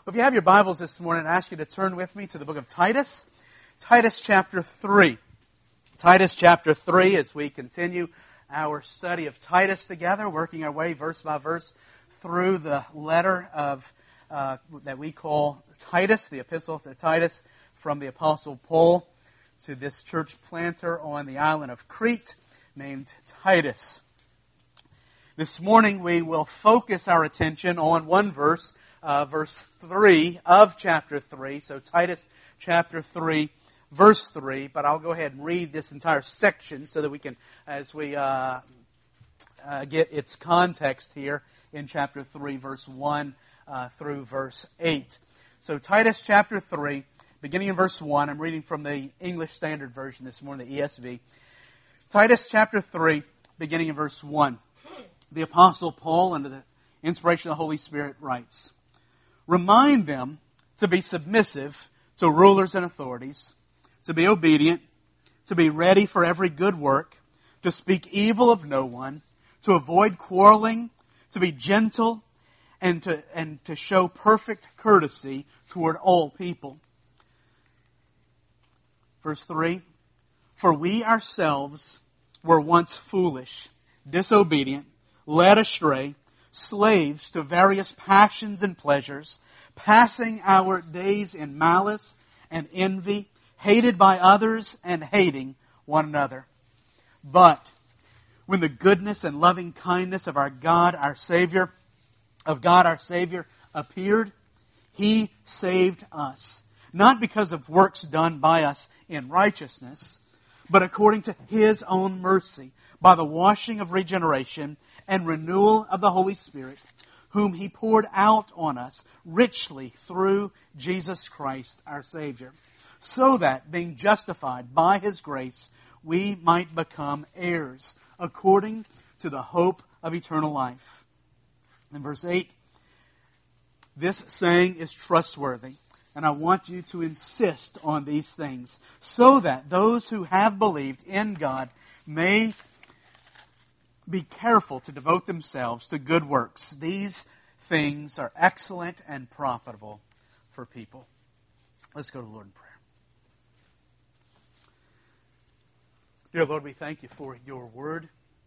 Well, if you have your Bibles this morning, I ask you to turn with me to the book of Titus. Titus chapter 3. Titus chapter 3, as we continue our study of Titus together, working our way verse by verse through the letter of that we call Titus, the epistle to Titus, from the Apostle Paul to this church planter on the island of Crete named Titus. This morning we will focus our attention on one verse, verse 3 of chapter 3. So Titus chapter 3, verse 3. But I'll go ahead and read this entire section so that we can, as we get its context here in chapter 3, verse 1 through verse 8. So Titus chapter 3, beginning in verse 1. I'm reading from the English Standard Version this morning, the ESV. Titus chapter 3, beginning in verse 1. The Apostle Paul, under the inspiration of the Holy Spirit, writes, "Remind them to be submissive to rulers and authorities, to be obedient, to be ready for every good work, to speak evil of no one, to avoid quarreling, to be gentle, and to show perfect courtesy toward all people." Verse 3, "For we ourselves were once foolish, disobedient, led astray, slaves to various passions and pleasures, passing our days in malice and envy, hated by others and hating one another. But when the goodness and loving kindness of God our Savior appeared, He saved us, not because of works done by us in righteousness, but according to His own mercy, by the washing of regeneration and renewal of the Holy Spirit, whom He poured out on us richly through Jesus Christ our Savior, so that, being justified by His grace, we might become heirs, according to the hope of eternal life." In verse 8, "This saying is trustworthy, and I want you to insist on these things, so that those who have believed in God may be careful to devote themselves to good works. These things are excellent and profitable for people." Let's go to the Lord in prayer. Dear Lord, we thank You for Your word.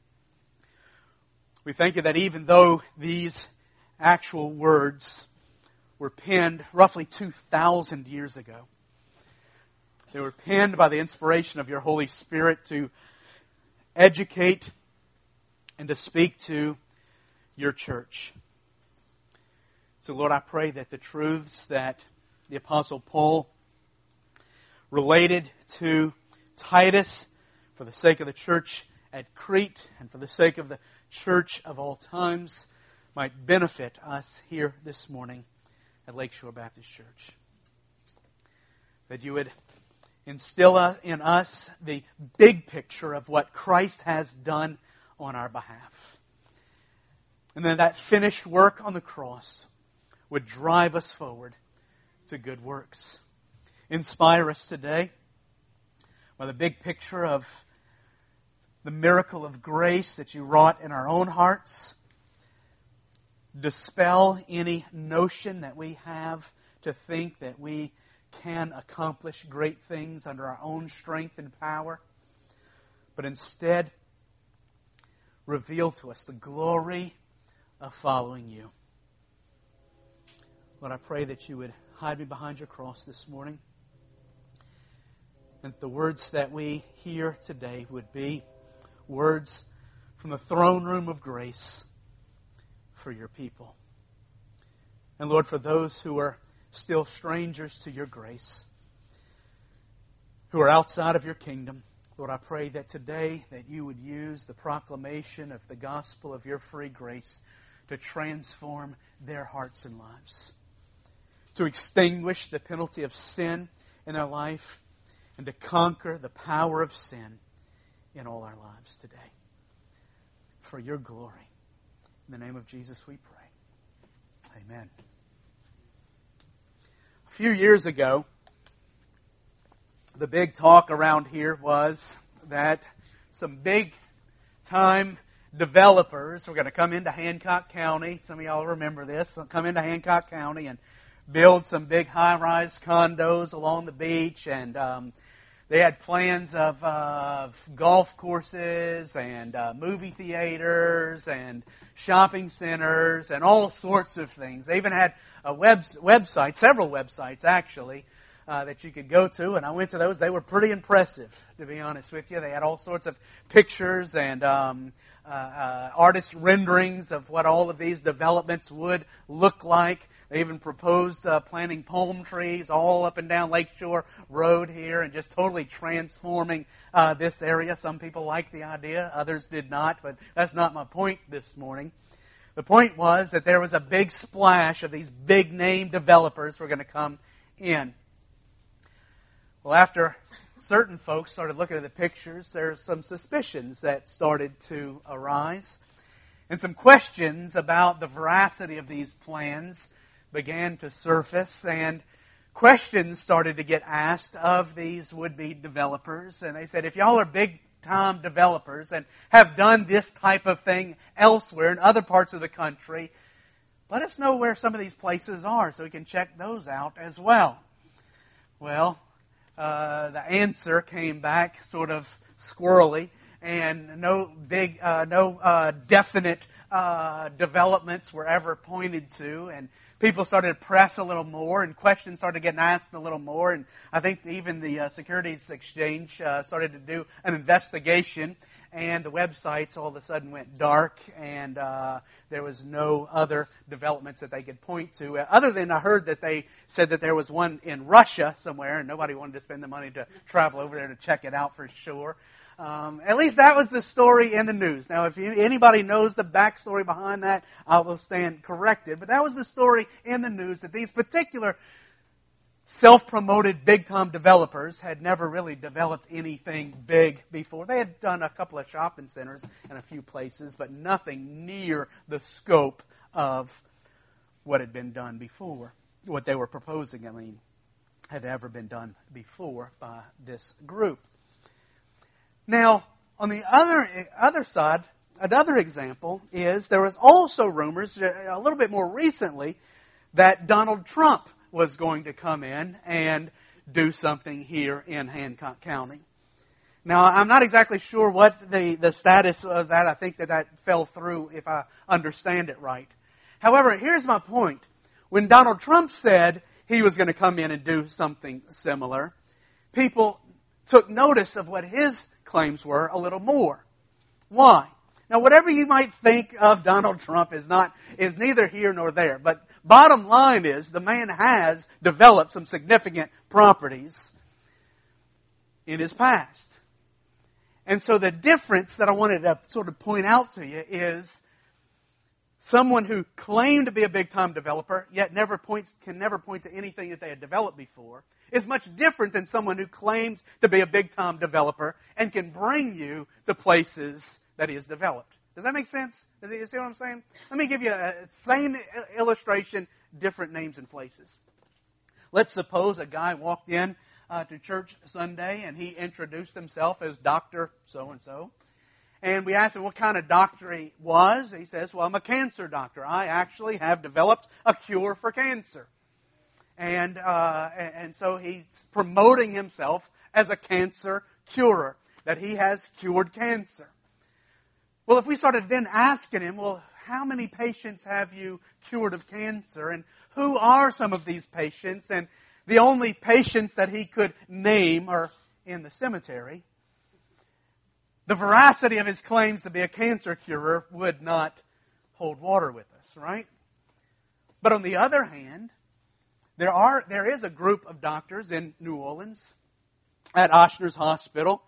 We thank You that even though these actual words were penned roughly 2,000 years ago, they were penned by the inspiration of Your Holy Spirit to educate and to speak to Your church. So Lord, I pray that the truths that the Apostle Paul related to Titus for the sake of the church at Crete and for the sake of the church of all times might benefit us here this morning at Lakeshore Baptist Church. That You would instill in us the big picture of what Christ has done on our behalf. And then that finished work on the cross would drive us forward to good works. Inspire us today by the big picture of the miracle of grace that You wrought in our own hearts. Dispel any notion that we have to think that we can accomplish great things under our own strength and power, but instead reveal to us the glory of following You. Lord, I pray that You would hide me behind Your cross this morning, and that the words that we hear today would be words from the throne room of grace for Your people. And Lord, for those who are still strangers to Your grace, who are outside of Your kingdom, Lord, I pray that today that You would use the proclamation of the gospel of Your free grace to transform their hearts and lives, to extinguish the penalty of sin in their life, and to conquer the power of sin in all our lives today. For Your glory. In the name of Jesus we pray. Amen. A few years ago, the big talk around here was that some big-time developers were going to come into Hancock County. Some of y'all remember this. They'll come into Hancock County and build some big high-rise condos along the beach, and they had plans of golf courses and movie theaters and shopping centers and all sorts of things. They even had a website, several websites actually, that you could go to, and I went to those. They were pretty impressive, to be honest with you. They had all sorts of pictures and artist renderings of what all of these developments would look like. They even proposed planting palm trees all up and down Lakeshore Road here and just totally transforming this area. Some people liked the idea, others did not, but that's not my point this morning. The point was that there was a big splash of these big name developers who were going to come in. Well, after certain folks started looking at the pictures, there's some suspicions that started to arise. And some questions about the veracity of these plans began to surface, and questions started to get asked of these would-be developers. And they said, if y'all are big-time developers and have done this type of thing elsewhere in other parts of the country, let us know where some of these places are so we can check those out as well. Well, the answer came back sort of squirrely, and no definite developments were ever pointed to, and people started to press a little more, and questions started getting asked a little more, and I think even the Securities Exchange started to do an investigation, and the websites all of a sudden went dark, and there was no other developments that they could point to. Other than I heard that they said that there was one in Russia somewhere, and nobody wanted to spend the money to travel over there to check it out for sure. At least that was the story in the news. Now, if anybody knows the backstory behind that, I will stand corrected. But that was the story in the news, that these particular self-promoted big-time developers had never really developed anything big before. They had done a couple of shopping centers in a few places, but nothing near the scope of what had been done before. What they were proposing, had ever been done before by this group. Now, on the other side, another example is there was also rumors a little bit more recently that Donald Trump was going to come in and do something here in Hancock County. Now, I'm not exactly sure what the status of that. I think that fell through, if I understand it right. However, here's my point. When Donald Trump said he was going to come in and do something similar, people took notice of what his claims were a little more. Why? Now, whatever you might think of Donald Trump is neither here nor there. But bottom line is, the man has developed some significant properties in his past. And so the difference that I wanted to sort of point out to you is someone who claimed to be a big-time developer, yet can never point to anything that they had developed before, is much different than someone who claims to be a big-time developer and can bring you to places that he has developed. Does that make sense? You see what I'm saying? Let me give you a same illustration, different names and places. Let's suppose a guy walked in to church Sunday and he introduced himself as Dr. So-and-so. And we asked him what kind of doctor he was. He says, well, I'm a cancer doctor. I actually have developed a cure for cancer. And so he's promoting himself as a cancer curer, that he has cured cancer. Well, if we started then asking him, well, how many patients have you cured of cancer? And who are some of these patients? And the only patients that he could name are in the cemetery. The veracity of his claims to be a cancer curer would not hold water with us, right? But on the other hand, there is a group of doctors in New Orleans at Ochsner's Hospital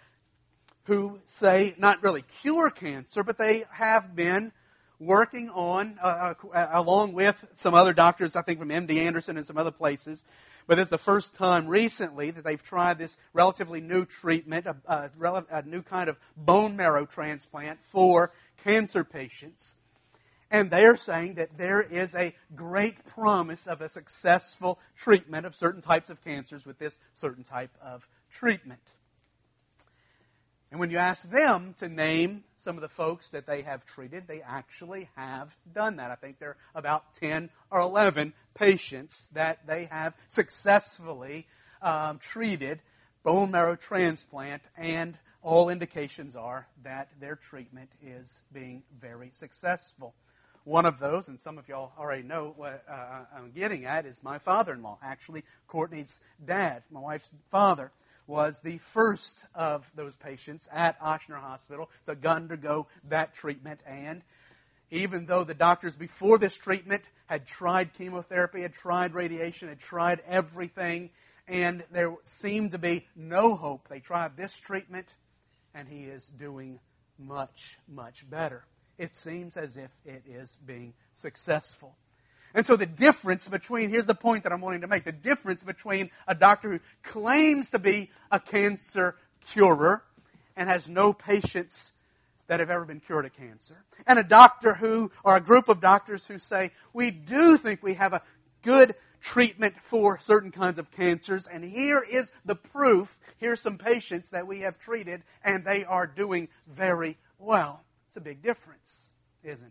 who say not really cure cancer, but they have been working on, along with some other doctors, I think from MD Anderson and some other places, but it's the first time recently that they've tried this relatively new treatment, a new kind of bone marrow transplant for cancer patients. And they are saying that there is a great promise of a successful treatment of certain types of cancers with this certain type of treatment. And when you ask them to name some of the folks that they have treated, they actually have done that. I think there are about 10 or 11 patients that they have successfully treated bone marrow transplant, and all indications are that their treatment is being very successful. One of those, and some of y'all already know what I'm getting at, is my father-in-law. Actually, Courtney's dad, my wife's father, was the first of those patients at Ochsner Hospital to undergo that treatment. And even though the doctors before this treatment had tried chemotherapy, had tried radiation, had tried everything, and there seemed to be no hope, they tried this treatment, and he is doing much, much better. It seems as if it is being successful. And so the difference between, here's the point that I'm wanting to make, the difference between a doctor who claims to be a cancer curer and has no patients that have ever been cured of cancer, and a doctor who, or a group of doctors who say, we do think we have a good treatment for certain kinds of cancers, and here is the proof, here's some patients that we have treated, and they are doing very well. It's a big difference, isn't it?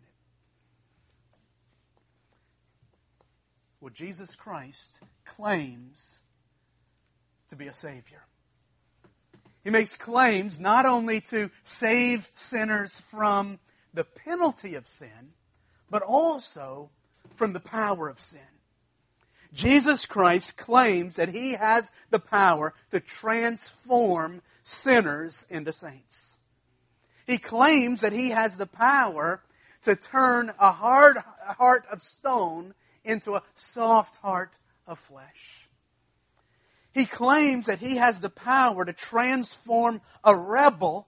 Well, Jesus Christ claims to be a Savior. He makes claims not only to save sinners from the penalty of sin, but also from the power of sin. Jesus Christ claims that He has the power to transform sinners into saints. He claims that He has the power to turn a hard heart of stone into a soft heart of flesh. He claims that He has the power to transform a rebel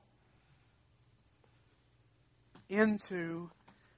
into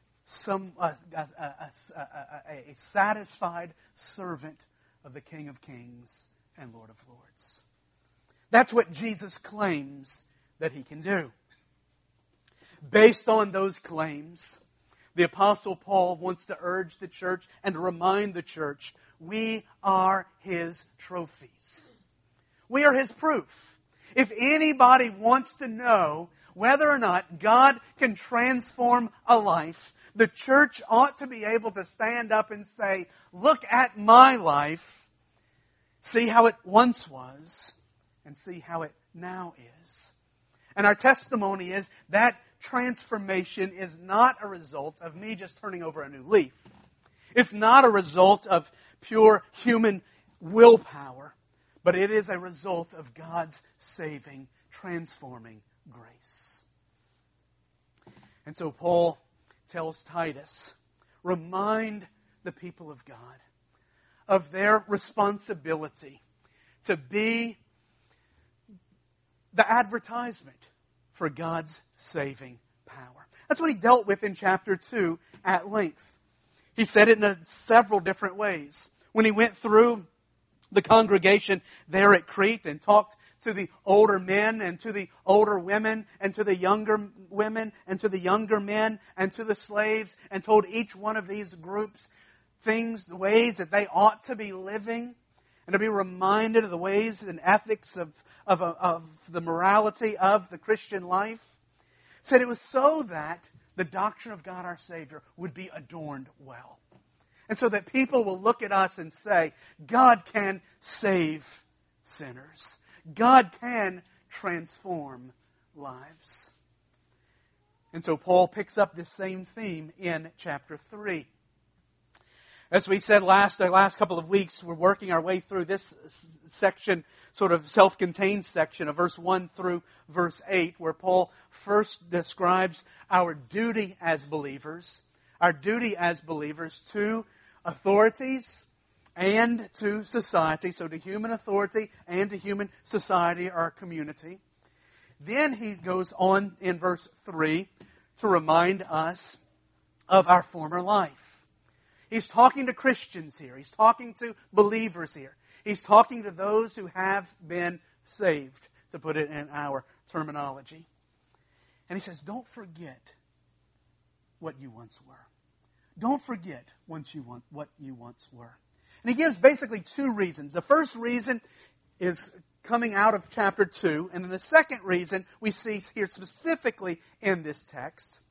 a satisfied servant of the King of Kings and Lord of Lords. That's what Jesus claims that He can do. Based on those claims, the Apostle Paul wants to urge the church and to remind the church, we are His trophies. We are His proof. If anybody wants to know whether or not God can transform a life, the church ought to be able to stand up and say, look at my life, see how it once was, and see how it now is. And our testimony is that transformation is not a result of me just turning over a new leaf. It's not a result of pure human willpower, but it is a result of God's saving, transforming grace. And so Paul tells Titus, remind the people of God of their responsibility to be the advertisement for God's saving power. That's what he dealt with in chapter 2 at length. He said it in several different ways. When he went through the congregation there at Crete and talked to the older men and to the older women and to the younger women and to the younger men and to the slaves, and told each one of these groups things, the ways that they ought to be living, and to be reminded of the ways and ethics of the morality of the Christian life. Said it was so that the doctrine of God our Savior would be adorned well. And so that people will look at us and say, God can save sinners. God can transform lives. And so Paul picks up this same theme in chapter 3. As we said the last couple of weeks, we're working our way through this section, sort of self-contained section of verse 1 through verse 8, where Paul first describes our duty as believers to authorities and to society, so to human authority and to human society, our community. Then he goes on in verse 3 to remind us of our former life. He's talking to Christians here. He's talking to believers here. He's talking to those who have been saved, to put it in our terminology. And he says, don't forget what you once were. Don't forget what you once were. And he gives basically two reasons. The first reason is coming out of chapter 2. And then the second reason we see here specifically in this text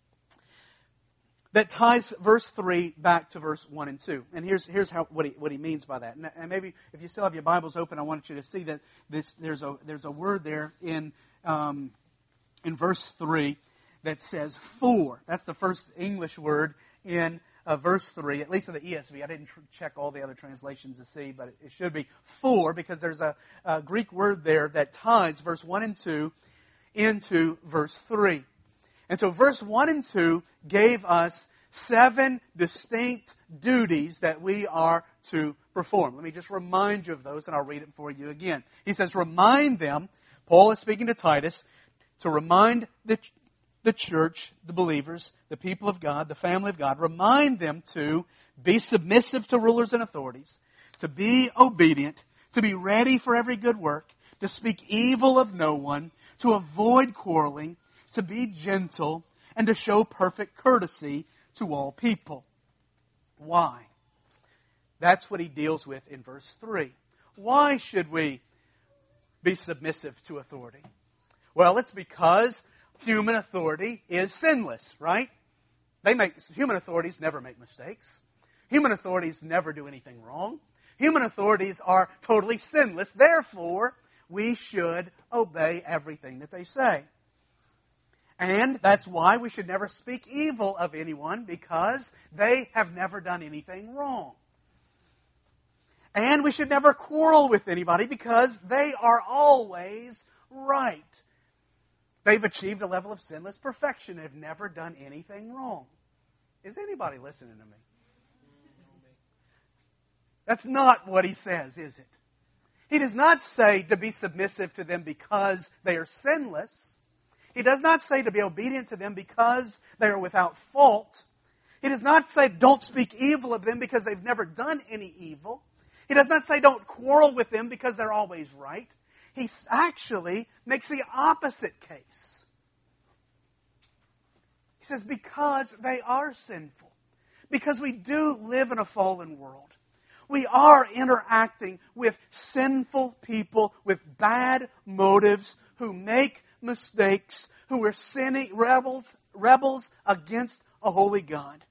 that ties verse 3 back to verse 1 and 2. And here's what he means by that. And maybe if you still have your Bibles open, I want you to see that there's a word there in verse 3 that says for. That's the first English word in verse 3, at least in the ESV. I didn't check all the other translations to see, but it should be for, because there's a Greek word there that ties verse 1 and 2 into verse 3. And so verse 1 and 2 gave us 7 distinct duties that we are to perform. Let me just remind you of those, and I'll read it for you again. He says, remind them, Paul is speaking to Titus, to remind the church, the believers, the people of God, the family of God, remind them to be submissive to rulers and authorities, to be obedient, to be ready for every good work, to speak evil of no one, to avoid quarreling, to be gentle, and to show perfect courtesy to all people. Why? That's what he deals with in verse 3. Why should we be submissive to authority? Well, it's because human authority is sinless, right? Human authorities never make mistakes. Human authorities never do anything wrong. Human authorities are totally sinless. Therefore, we should obey everything that they say. And that's why we should never speak evil of anyone, because they have never done anything wrong. And we should never quarrel with anybody, because they are always right. They've achieved a level of sinless perfection and have never done anything wrong. Is anybody listening to me? That's not what he says, is it? He does not say to be submissive to them because they are sinless. He does not say to be obedient to them because they are without fault. He does not say don't speak evil of them because they've never done any evil. He does not say don't quarrel with them because they're always right. He actually makes the opposite case. He says because they are sinful. Because we do live in a fallen world. We are interacting with sinful people with bad motives who make mistakes, who are sinning rebels against a holy God.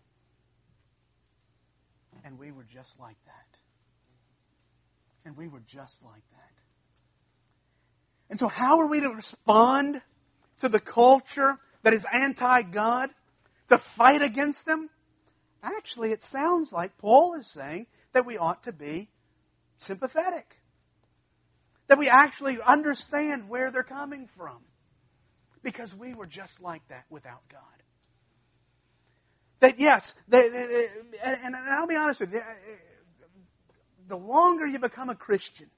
And we were just like that. And we were just like that. And so how are we to respond to the culture that is anti-God? To fight against them? Actually, it sounds like Paul is saying that we ought to be sympathetic. That we actually understand where they're coming from. Because we were just like that without God. That yes, and I'll be honest with you, the longer you become a Christian,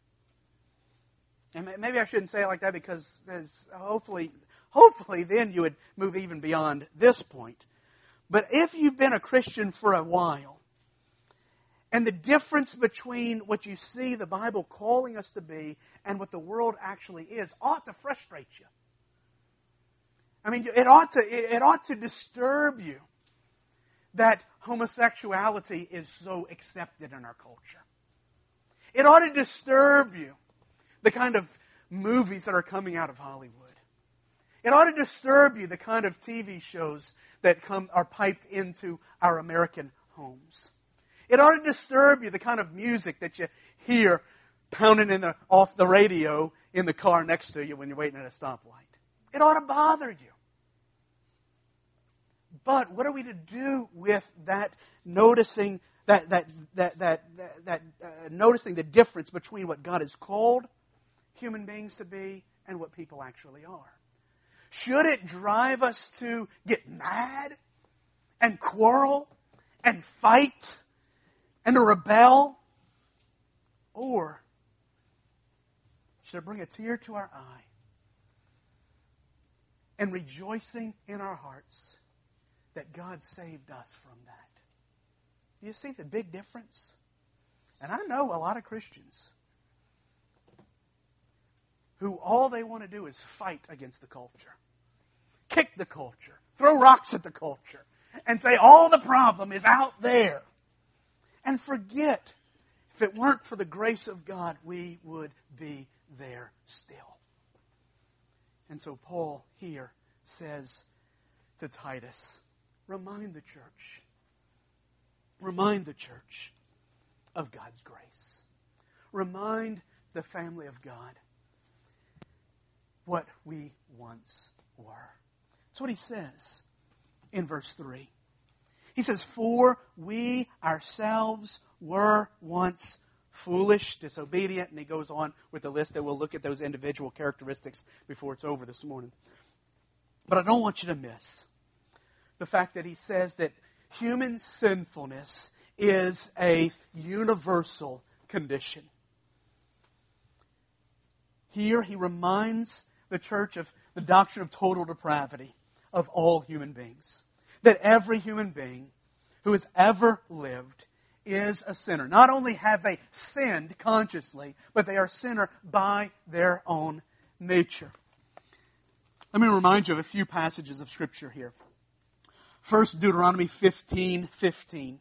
and maybe I shouldn't say it like that because hopefully then you would move even beyond this point. But if you've been a Christian for a while, and the difference between what you see the Bible calling us to be and what the world actually is ought to frustrate you. I mean, it ought to disturb you that homosexuality is so accepted in our culture. It ought to disturb you the kind of movies that are coming out of Hollywood. It ought to disturb you the kind of TV shows that are piped into our American homes. It ought to disturb you the kind of music that you hear pounding off the radio in the car next to you when you're waiting at a stoplight. It ought to bother you. But what are we to do with that? Noticing noticing the difference between what God has called human beings to be and what people actually are. Should it drive us to get mad and quarrel and fight and to rebel? Or should it bring a tear to our eye and rejoicing in our hearts that God saved us from that? Do you see the big difference? And I know a lot of Christians who all they want to do is fight against the culture. Kick the culture. Throw rocks at the culture. And say all the problem is out there. And forget If it weren't for the grace of God, we would be there still. And so Paul here says to Titus, remind the church of God's grace. Remind the family of God what we once were. That's what he says in verse 3. He says, for we ourselves were once foolish, disobedient, and he goes on with the list, and we'll look at those individual characteristics before it's over this morning. But I don't want you to miss the fact that he says that human sinfulness is a universal condition. Here he reminds the church of the doctrine of total depravity of all human beings. That every human being who has ever lived is a sinner. Not only have they sinned consciously, but they are a sinner by their own nature. Let me remind you of a few passages of Scripture here. First, Deuteronomy 15:15.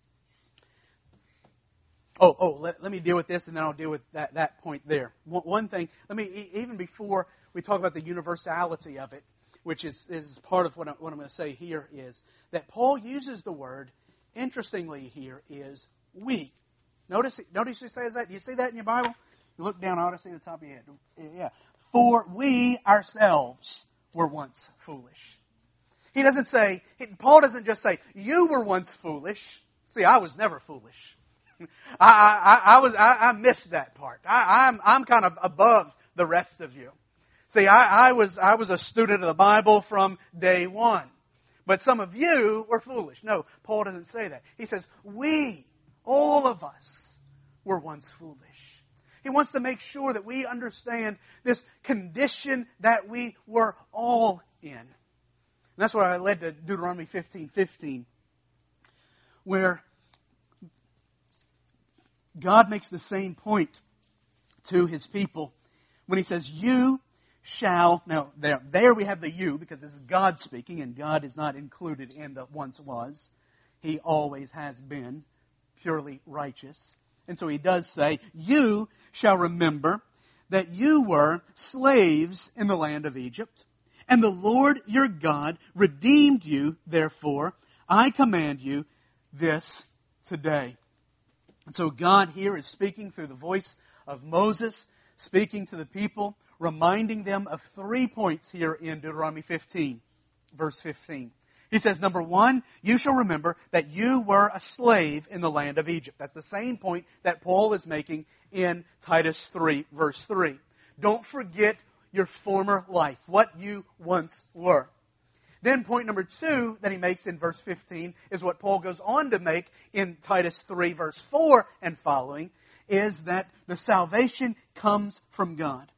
Let me deal with this, and then I'll deal with that point there. One thing, even before we talk about the universality of it, which is part of what I'm going to say here, is that Paul uses the word, interestingly here, is we. Notice he says that. Do you see that in your Bible? You look down, I ought to see the top of your head. Yeah. For we ourselves were once foolish. He doesn't say, Paul doesn't just say, you were once foolish. See, I was never foolish. I missed that part. I'm kind of above the rest of you. See, I was a student of the Bible from day one. But some of you were foolish. No, Paul doesn't say that. He says, we, all of us, were once foolish. He wants to make sure that we understand this condition that we were all in. And that's why I led to Deuteronomy 15:15, where God makes the same point to His people when He says, you shall, now there we have the you, because this is God speaking, and God is not included in the once was. He always has been purely righteous. And so He does say, you shall remember that you were slaves in the land of Egypt, and the Lord your God redeemed you, therefore I command you this today. And so God here is speaking through the voice of Moses, speaking to the people, reminding them of 3 points here in Deuteronomy 15, verse 15. He says, number 1, you shall remember that you were a slave in the land of Egypt. That's the same point that Paul is making in Titus 3, verse 3. Don't forget your former life, what you once were. Then point number 2 that he makes in verse 15 is what Paul goes on to make in Titus 3, verse 4 and following, is that the salvation comes from God.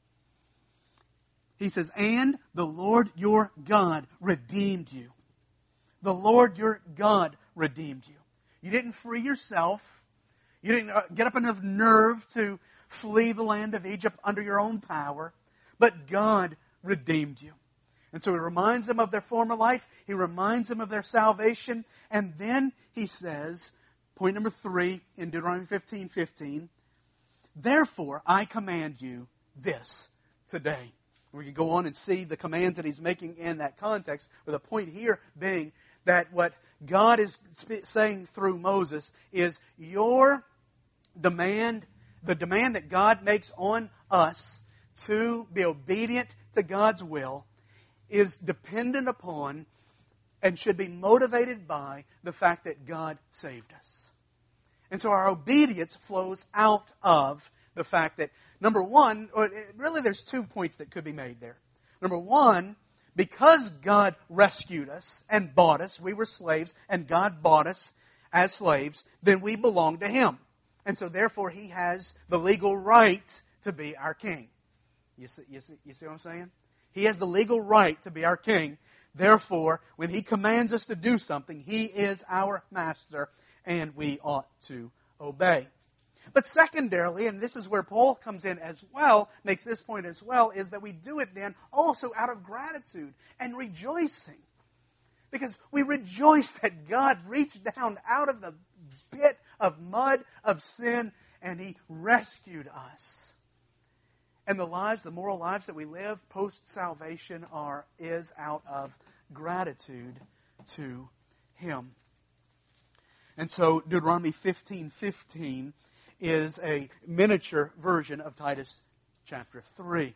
He says, and the Lord your God redeemed you. The Lord your God redeemed you. You didn't free yourself. You didn't get up enough nerve to flee the land of Egypt under your own power. But God redeemed you. And so He reminds them of their former life. He reminds them of their salvation. And then He says, point number 3 in Deuteronomy 15:15, therefore I command you this today. We can go on and see the commands that He's making in that context, with the point here being that what God is saying through Moses is your demand, the demand that God makes on us to be obedient to God's will, is dependent upon and should be motivated by the fact that God saved us. And so our obedience flows out of the fact that, number 1, really there's 2 points that could be made there. Number 1, because God rescued us and bought us, we were slaves, and God bought us as slaves, then we belong to Him. And so therefore He has the legal right to be our king. You see what I'm saying? He has the legal right to be our king. Therefore, when He commands us to do something, He is our master, and we ought to obey. But secondarily, and this is where Paul comes in as well, makes this point as well, is that we do it then also out of gratitude and rejoicing. Because we rejoice that God reached down out of the pit of mud of sin and He rescued us. And the moral lives that we live post-salvation is out of gratitude to Him. And so Deuteronomy 15:15 is a miniature version of Titus chapter 3,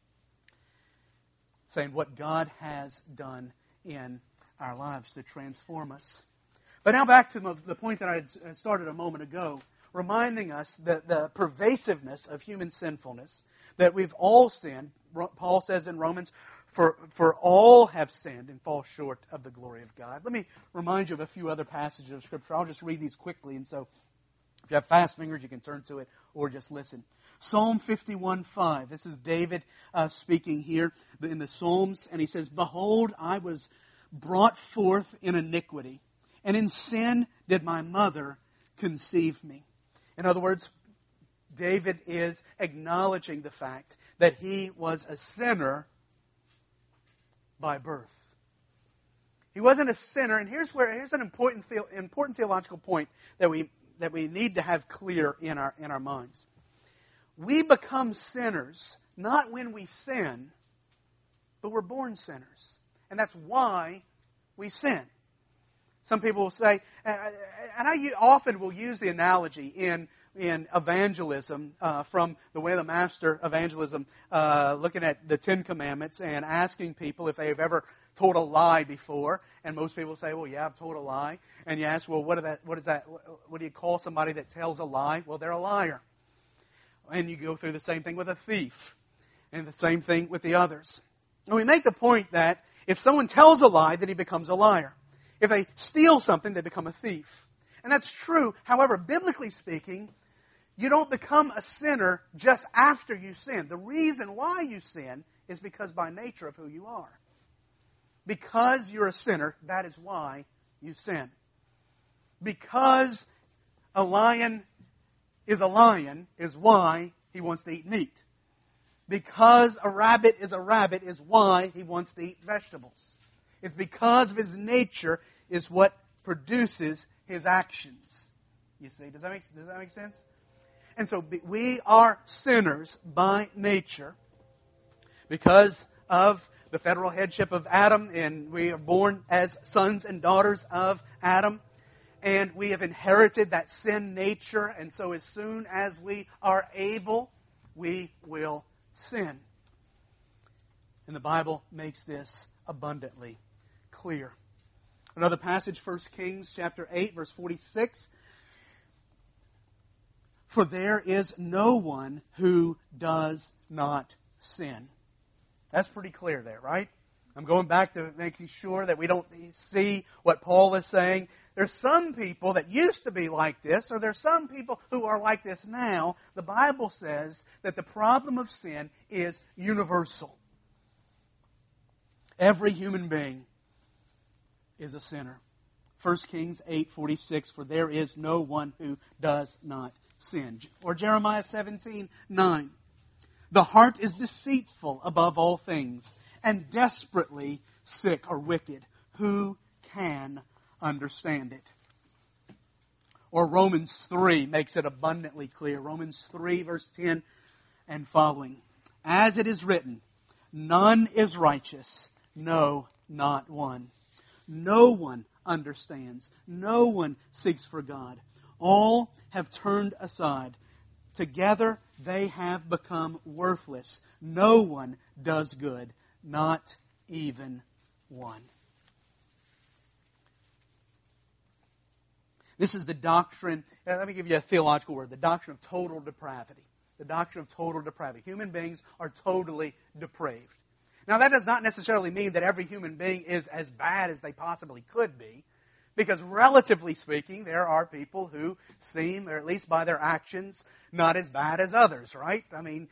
saying what God has done in our lives to transform us. But now back to the point that I had started a moment ago, reminding us that the pervasiveness of human sinfulness, that we've all sinned. Paul says in Romans, for all have sinned and fall short of the glory of God. Let me remind you of a few other passages of Scripture. I'll just read these quickly, and so if you have fast fingers, you can turn to it or just listen. Psalm 51:5. This is David speaking here in the Psalms, and he says, "Behold, I was brought forth in iniquity, and in sin did my mother conceive me." In other words, David is acknowledging the fact that he was a sinner by birth. He wasn't a sinner, and here's an important theological point that we need to have clear in our minds. We become sinners not when we sin, but we're born sinners, and that's why we sin. Some people will say, and I often will use the analogy in evangelism from the Way of the Master evangelism, looking at the Ten Commandments and asking people if they've ever told a lie before. And most people say, well, yeah, I've told a lie. And you ask, well, what do you call somebody that tells a lie? Well, they're a liar. And you go through the same thing with a thief, and the same thing with the others. And we make the point that if someone tells a lie, then he becomes a liar. If they steal something, they become a thief. And that's true. However, biblically speaking, you don't become a sinner just after you sin. The reason why you sin is because by nature of who you are. Because you're a sinner, that is why you sin. Because a lion is why he wants to eat meat. Because a rabbit is why he wants to eat vegetables. It's because of his nature is what produces his actions. You see, does that make sense? And so we are sinners by nature because of the federal headship of Adam, and we are born as sons and daughters of Adam, and we have inherited that sin nature, and so as soon as we are able, we will sin. And the Bible makes this abundantly clear. Another passage, 1 Kings chapter 8, verse 46. For there is no one who does not sin. That's pretty clear there, right? I'm going back to making sure that we don't see what Paul is saying. There's some people that used to be like this, or there's some people who are like this now. The Bible says that the problem of sin is universal. Every human being is a sinner. 1 Kings 8:46, for there is no one who does not sin. Or Jeremiah 17:9, the heart is deceitful above all things and desperately sick or wicked. Who can understand it? Or Romans 3 makes it abundantly clear. Romans 3 verse 10 and following. As it is written, none is righteous, no, not one. No one understands. No one seeks for God. All have turned aside. Together they have become worthless. No one does good, not even one. This is the doctrine, let me give you a theological word, the doctrine of total depravity. The doctrine of total depravity. Human beings are totally depraved. Now, that does not necessarily mean that every human being is as bad as they possibly could be, because relatively speaking, there are people who seem, or at least by their actions, not as bad as others, right? I mean,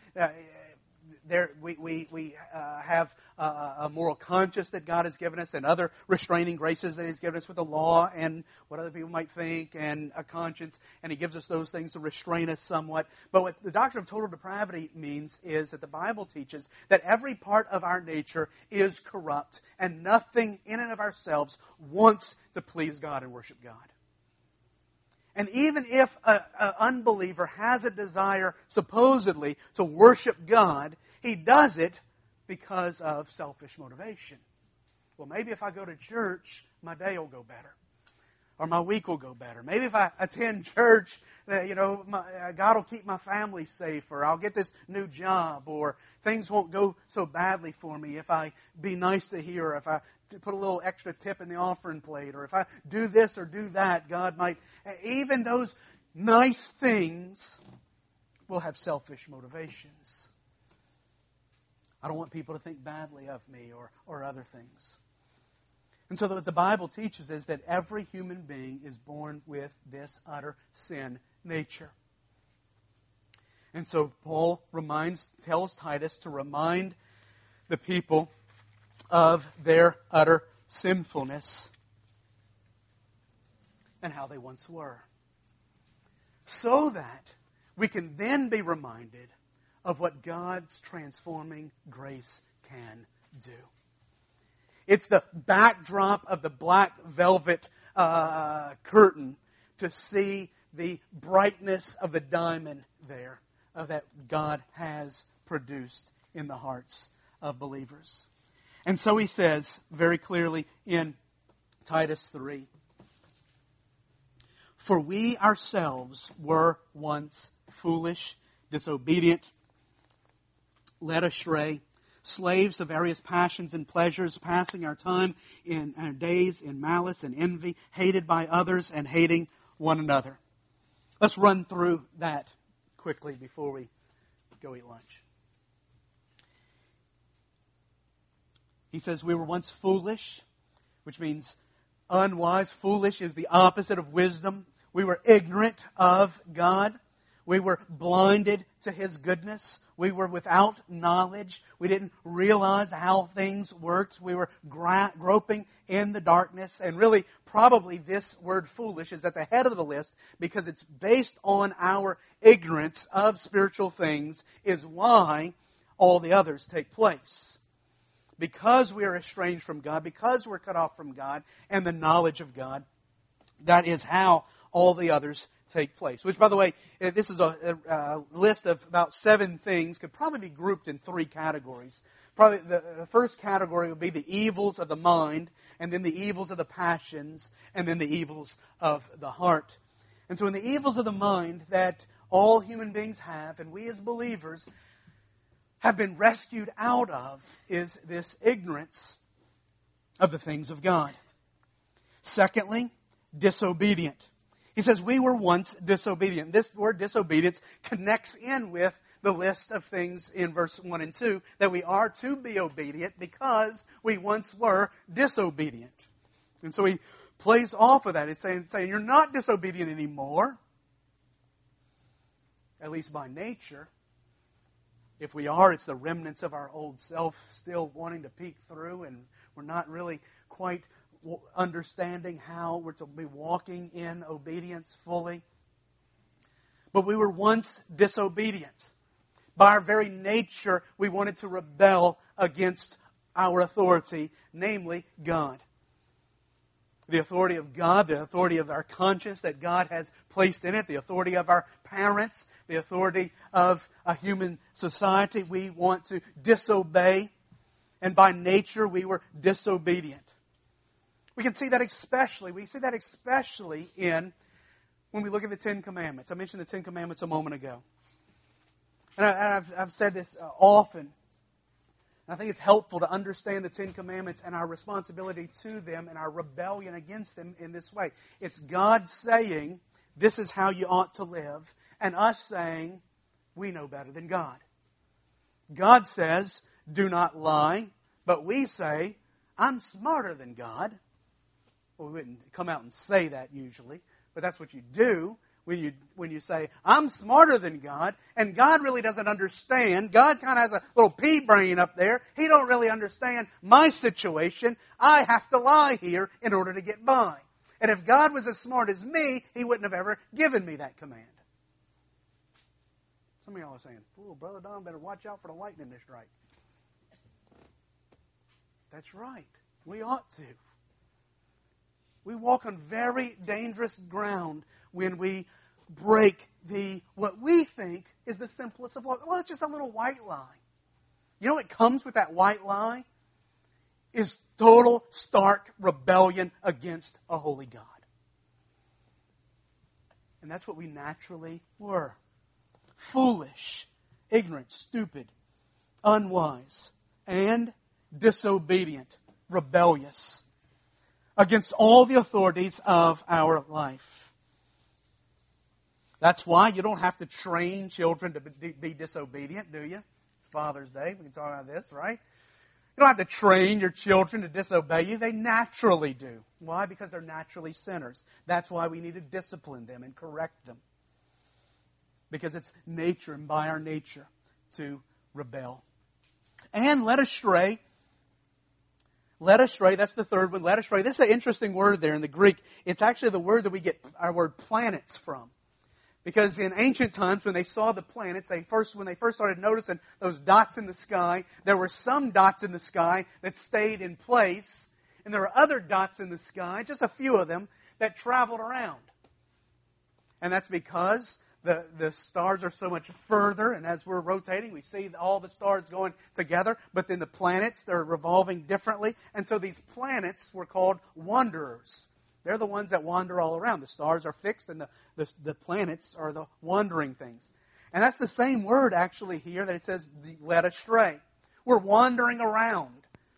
we have a moral conscience that God has given us, and other restraining graces that He's given us with the law and what other people might think, and a conscience, and He gives us those things to restrain us somewhat. But what the doctrine of total depravity means is that the Bible teaches that every part of our nature is corrupt, and nothing in and of ourselves wants to please God and worship God. And even if an unbeliever has a desire, supposedly, to worship God, he does it because of selfish motivation. Well, maybe if I go to church, my day will go better. Or my week will go better. Maybe if I attend church, God will keep my family safe, or I'll get this new job, or things won't go so badly for me if I be nice to here, or if I put a little extra tip in the offering plate, or if I do this or do that, God might. Even those nice things will have selfish motivations. I don't want people to think badly of me or other things. And so what the Bible teaches is that every human being is born with this utter sin nature. And so Paul tells Titus to remind the people of their utter sinfulness and how they once were, so that we can then be reminded of what God's transforming grace can do. It's the backdrop of the black velvet curtain to see the brightness of the diamond there that God has produced in the hearts of believers. And so he says very clearly in Titus 3, "For we ourselves were once foolish, disobedient, led astray, slaves of various passions and pleasures, passing our time in our days in malice and envy, hated by others and hating one another." Let's run through that quickly before we go eat lunch. He says we were once foolish, which means unwise. Foolish is the opposite of wisdom. We were ignorant of God. We were blinded to His goodness. We were without knowledge. We didn't realize how things worked. We were groping in the darkness. And really, probably this word foolish is at the head of the list because it's based on our ignorance of spiritual things is why all the others take place. Because we are estranged from God, because we're cut off from God and the knowledge of God, that is how all the others take place. Which, by the way, this is a list of about 7 things, could probably be grouped in 3 categories. Probably the first category would be the evils of the mind, and then the evils of the passions, and then the evils of the heart. And so in the evils of the mind that all human beings have, and we as believers have been rescued out of, is this ignorance of the things of God. Secondly, disobedient. He says we were once disobedient. This word disobedience connects in with the list of things in verse 1 and 2 that we are to be obedient because we once were disobedient. And so he plays off of that. It's saying you're not disobedient anymore, at least by nature. If we are, it's the remnants of our old self still wanting to peek through, and we're not really quite understanding how we're to be walking in obedience fully. But we were once disobedient. By our very nature, we wanted to rebel against our authority, namely God. The authority of God, the authority of our conscience that God has placed in it, the authority of our parents, the authority of a human society, we want to disobey. And by nature, we were disobedient. We see that especially in when we look at the 10 Commandments. I mentioned the 10 Commandments a moment ago. And I've said this often. I think it's helpful to understand the 10 Commandments and our responsibility to them and our rebellion against them in this way. It's God saying, this is how you ought to live, and us saying, we know better than God. God says, do not lie, but we say, I'm smarter than God. Well, we wouldn't come out and say that usually, but that's what you do when you say, I'm smarter than God, and God really doesn't understand. God kind of has a little pea brain up there. He don't really understand my situation. I have to lie here in order to get by. And if God was as smart as me, He wouldn't have ever given me that command. Some of y'all are saying, "Oh, Brother Don, better watch out for the lightning to strike." That's right. We ought to. We walk on very dangerous ground when we break what we think is the simplest of all. Well, it's just a little white lie. You know what comes with that white lie? Is total, stark rebellion against a holy God. And that's what we naturally were. Foolish, ignorant, stupid, unwise, and disobedient, rebellious against all the authorities of our life. That's why you don't have to train children to be disobedient, do you? It's Father's Day. We can talk about this, right? You don't have to train your children to disobey you. They naturally do. Why? Because they're naturally sinners. That's why we need to discipline them and correct them. Because it's nature and by our nature to rebel. And led astray. Led astray, that's the third one. Led astray. This is an interesting word there in the Greek. It's actually the word that we get our word planets from. Because in ancient times, when they saw the planets, when they first started noticing those dots in the sky, there were some dots in the sky that stayed in place, and there were other dots in the sky, just a few of them, that traveled around. And that's because the stars are so much further, and as we're rotating, we see all the stars going together, but then the planets, they're revolving differently, and so these planets were called wanderers. They're the ones that wander all around. The stars are fixed, and the planets are the wandering things. And that's the same word, actually, here that it says, led astray. We're wandering around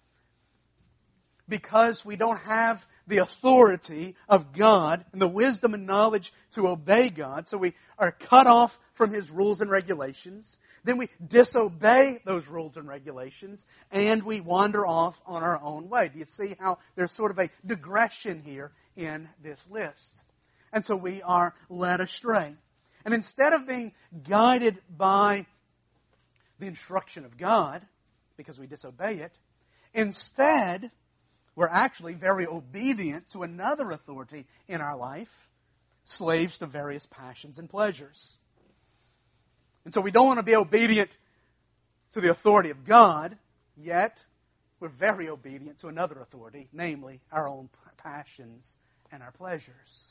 because we don't have the authority of God and the wisdom and knowledge to obey God. So we are cut off from His rules and regulations. Then we disobey those rules and regulations, and we wander off on our own way. Do you see how there's sort of a digression here in this list? And so we are led astray. And instead of being guided by the instruction of God, because we disobey it, instead, we're actually very obedient to another authority in our life, slaves to various passions and pleasures. And so we don't want to be obedient to the authority of God, yet we're very obedient to another authority, namely our own passions and our pleasures.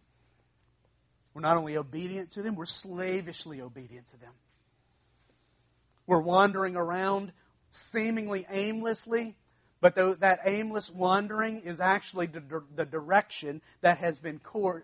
We're not only obedient to them, we're slavishly obedient to them. We're wandering around seemingly aimlessly, but that aimless wandering is actually the direction that has been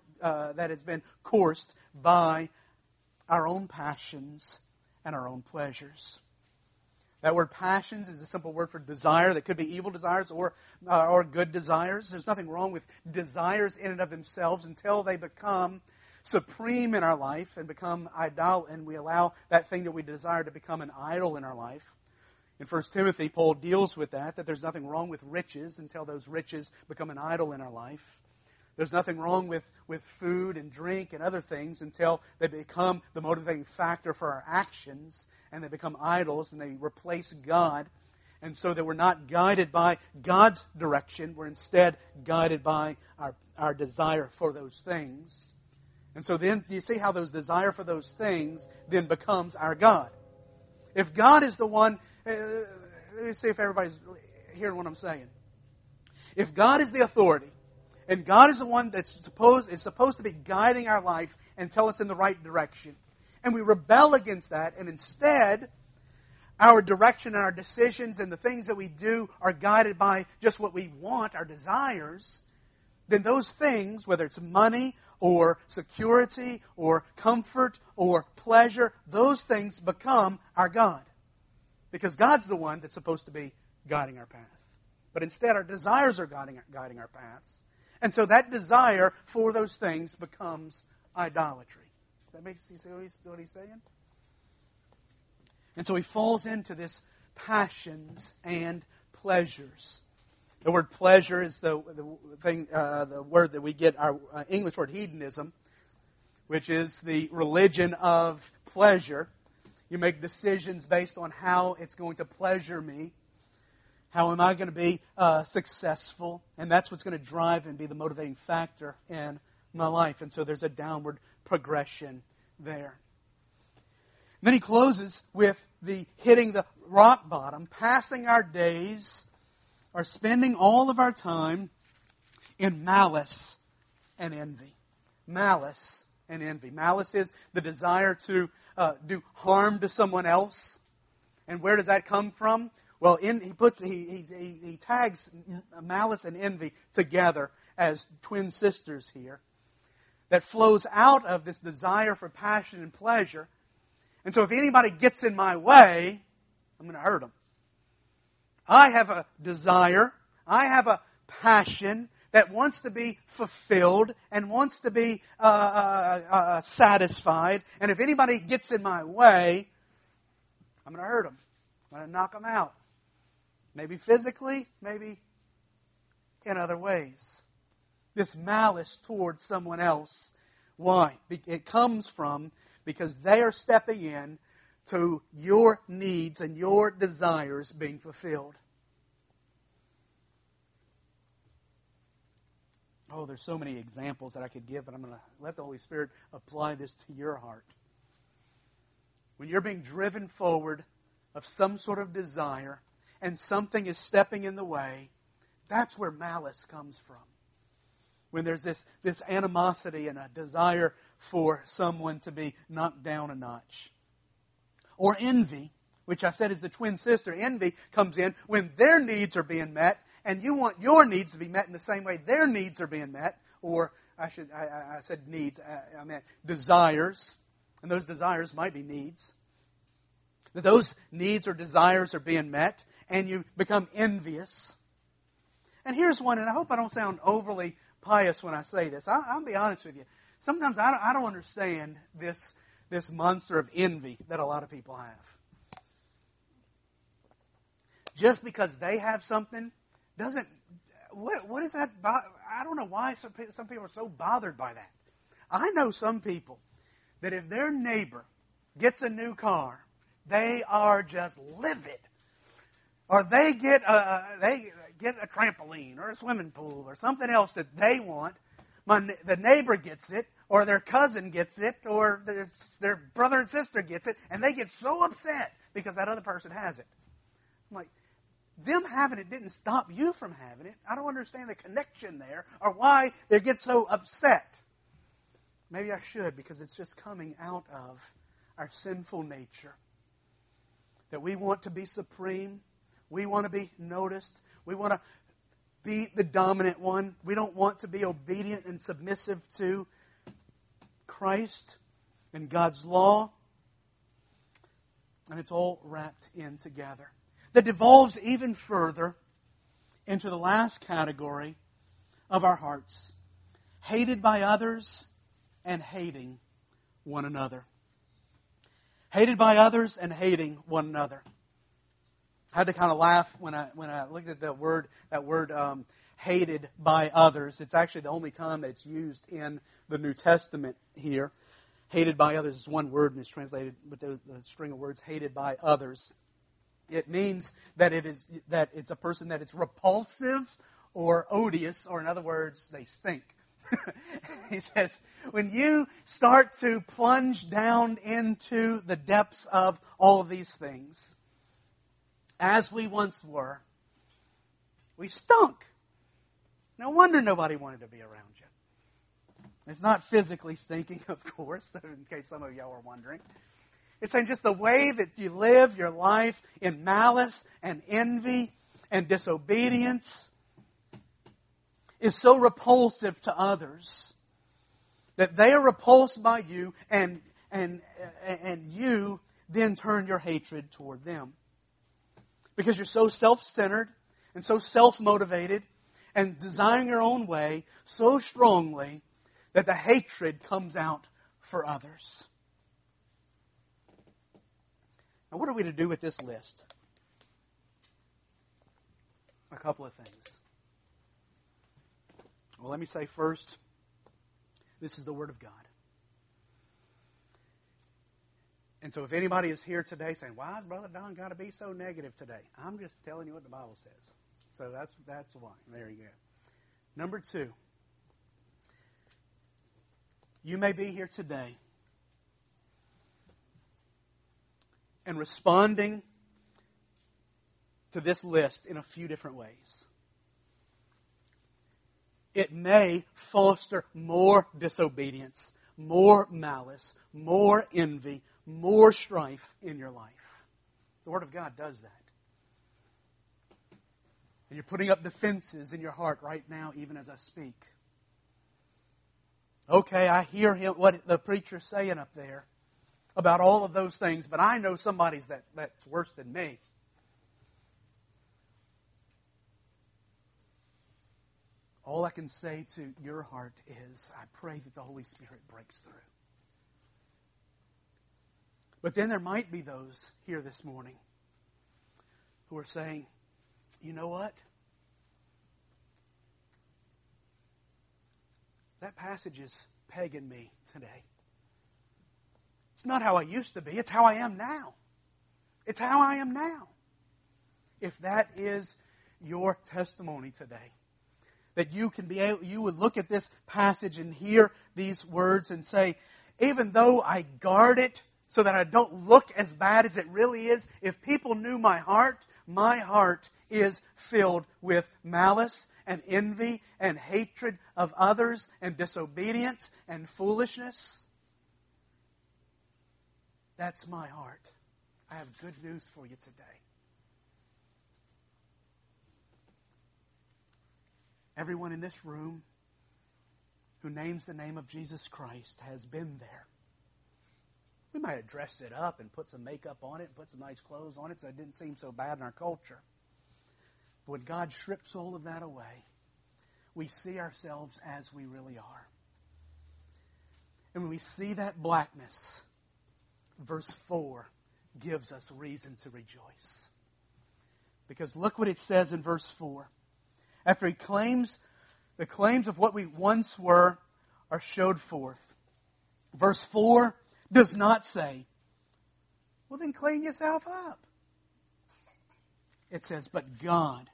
coursed by our own passions and our own pleasures. That word passions is a simple word for desire. That could be evil desires or good desires. There's nothing wrong with desires in and of themselves until they become supreme in our life and become idol, and we allow that thing that we desire to become an idol in our life. In 1 Timothy, Paul deals with that there's nothing wrong with riches until those riches become an idol in our life. There's nothing wrong with food and drink and other things until they become the motivating factor for our actions and they become idols and they replace God. And so that we're not guided by God's direction, we're instead guided by our desire for those things. And so then, do you see how those desire for those things then becomes our God? If God is the one, let me see if everybody's hearing what I'm saying. If God is the authority, and God is the one that's supposed to be guiding our life and tell us in the right direction, and we rebel against that, and instead our direction and our decisions and the things that we do are guided by just what we want, our desires, then those things, whether it's money or security or comfort or pleasure, those things become our God. Because God's the one that's supposed to be guiding our path. But instead our desires are guiding our paths. And so that desire for those things becomes idolatry. Does that make sense what he's saying? And so he falls into this passions and pleasures. The word pleasure is the word that we get our English word hedonism, which is the religion of pleasure. You make decisions based on how it's going to pleasure me. How am I going to be successful? And that's what's going to drive and be the motivating factor in my life. And so there's a downward progression there. And then he closes with the hitting the rock bottom, passing our days, or spending all of our time in malice and envy. Malice and envy. Malice is the desire to do harm to someone else. And where does that come from? Well, he tags malice and envy together as twin sisters here. That flows out of this desire for passion and pleasure. And so if anybody gets in my way, I'm going to hurt them. I have a desire, I have a passion that wants to be fulfilled and wants to be satisfied. And if anybody gets in my way, I'm going to hurt them. I'm going to knock them out. Maybe physically, maybe in other ways. This malice towards someone else. Why? It comes from because they are stepping in to your needs and your desires being fulfilled. Oh, there's so many examples that I could give, but I'm going to let the Holy Spirit apply this to your heart. When you're being driven forward of some sort of desire and something is stepping in the way, that's where malice comes from. When there's this animosity and a desire for someone to be knocked down a notch. Or envy, which I said is the twin sister. Envy comes in when their needs are being met, and you want your needs to be met in the same way their needs are being met. Or I said needs, I meant desires. And those desires might be needs. Those needs or desires are being met, and you become envious. And here's one, and I hope I don't sound overly pious when I say this. I'll be honest with you. Sometimes I don't understand this monster of envy that a lot of people have. Just because they have something doesn't... What is that? I don't know why some people are so bothered by that. I know some people that if their neighbor gets a new car, they are just livid. Or they get a trampoline or a swimming pool or something else that they want. The neighbor gets it, or their cousin gets it, or their brother and sister gets it, and they get so upset because that other person has it. I'm like, them having it didn't stop you from having it. I don't understand the connection there or why they get so upset. Maybe I should, because it's just coming out of our sinful nature. That we want to be supreme. We want to be noticed. We want to be the dominant one. We don't want to be obedient and submissive to Christ and God's law. And it's all wrapped in together. That devolves even further into the last category of our hearts. Hated by others and hating one another. Hated by others and hating one another. I had to kind of laugh when I looked at that word hated by others. It's actually the only time that it's used in the New Testament here. Hated by others is one word and it's translated with the string of words hated by others. It means that it's a person that it's repulsive or odious, or in other words, they stink. He says, when you start to plunge down into the depths of all of these things, as we once were, we stunk. No wonder nobody wanted to be around you. It's not physically stinking, of course, in case some of y'all were wondering. It's saying just the way that you live your life in malice and envy and disobedience is so repulsive to others that they are repulsed by you, and you then turn your hatred toward them. Because you're so self-centered and so self-motivated and desiring your own way so strongly that the hatred comes out for others. Now, what are we to do with this list? A couple of things. Well, let me say first, this is the Word of God. And so if anybody is here today saying, why has Brother Don got to be so negative today? I'm just telling you what the Bible says. So that's why. There you go. Number two, you may be here today and responding to this list in a few different ways. it may foster more disobedience, more malice, more envy, more strife in your life. The Word of God does that. And you're putting up defenses in your heart right now, even as I speak. Okay, I hear what the preacher's saying up there about all of those things, but I know somebody's that's worse than me. All I can say to your heart is, I pray that the Holy Spirit breaks through. But then there might be those here this morning who are saying, you know what? That passage is pegging me today. It's not how I used to be. It's how I am now. It's how I am now. If that is your testimony today, that you would look at this passage and hear these words and say, even though I guard it so that I don't look as bad as it really is, if people knew my heart is filled with malice and envy and hatred of others and disobedience and foolishness. That's my heart. I have good news for you today. Everyone in this room who names the name of Jesus Christ has been there. We might have dressed it up and put some makeup on it, put some nice clothes on it so it didn't seem so bad in our culture. But when God strips all of that away, we see ourselves as we really are. And when we see that blackness, verse 4 gives us reason to rejoice. Because look what it says in verse 4. After he claims, the claims of what we once were are showed forth. Verse 4 does not say, well then clean yourself up. It says, but God.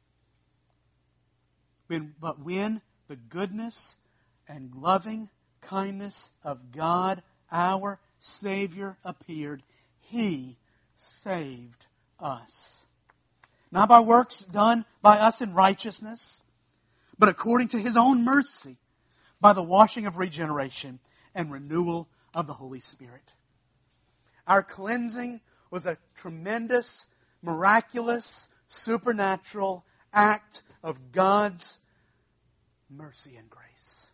But when the goodness and loving kindness of God, our Savior, appeared, He saved us. Not by works done by us in righteousness, but according to His own mercy, by the washing of regeneration and renewal of the Holy Spirit. Our cleansing was a tremendous, miraculous, supernatural act of God's mercy and grace.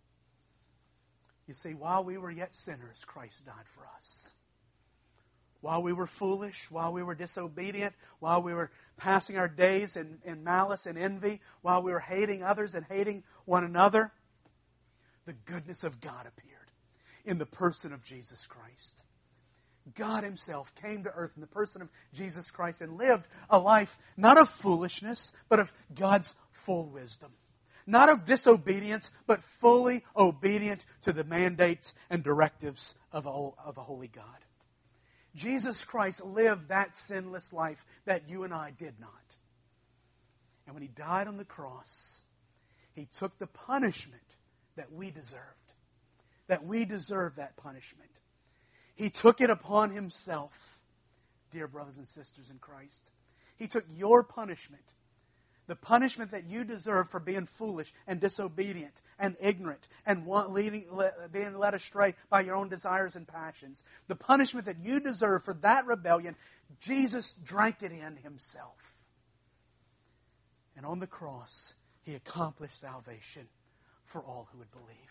You see, while we were yet sinners, Christ died for us. While we were foolish, while we were disobedient, while we were passing our days in malice and envy, while we were hating others and hating one another, the goodness of God appeared in the person of Jesus Christ. God Himself came to earth in the person of Jesus Christ and lived a life not of foolishness, but of God's full wisdom. Not of disobedience, but fully obedient to the mandates and directives of a holy God. Jesus Christ lived that sinless life that you and I did not. And when He died on the cross, He took the punishment that we deserved. That we deserve that punishment. He took it upon Himself, dear brothers and sisters in Christ. He took your punishment. The punishment that you deserve for being foolish and disobedient and ignorant and being led astray by your own desires and passions. The punishment that you deserve for that rebellion, Jesus drank it in Himself. And on the cross, He accomplished salvation for all who would believe.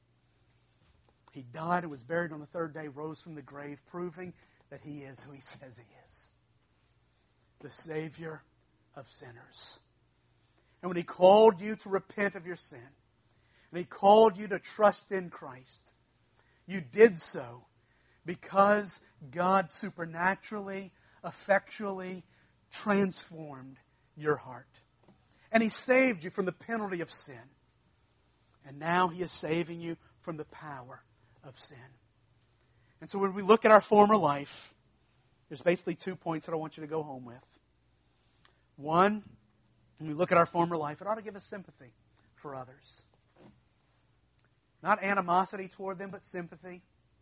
He died and was buried on the third day, rose from the grave, proving that He is who He says He is. The Savior of sinners. And when He called you to repent of your sin, and He called you to trust in Christ, you did so because God supernaturally, effectually transformed your heart. And He saved you from the penalty of sin. And now He is saving you from the power of sin. And so when we look at our former life, there's basically 2 points that I want you to go home with. One, when we look at our former life, it ought to give us sympathy for others. Not animosity toward them, but sympathy.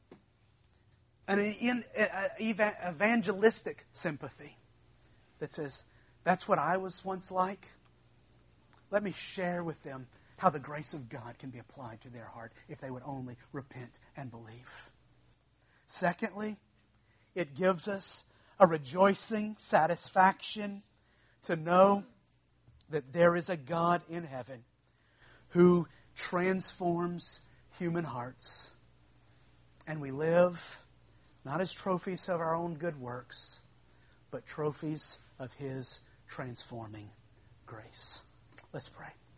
An evangelistic sympathy that says, that's what I was once like. Let me share with them how the grace of God can be applied to their heart if they would only repent and believe. Secondly, it gives us a rejoicing satisfaction to know that there is a God in heaven who transforms human hearts. And we live not as trophies of our own good works, but trophies of His transforming grace. Let's pray.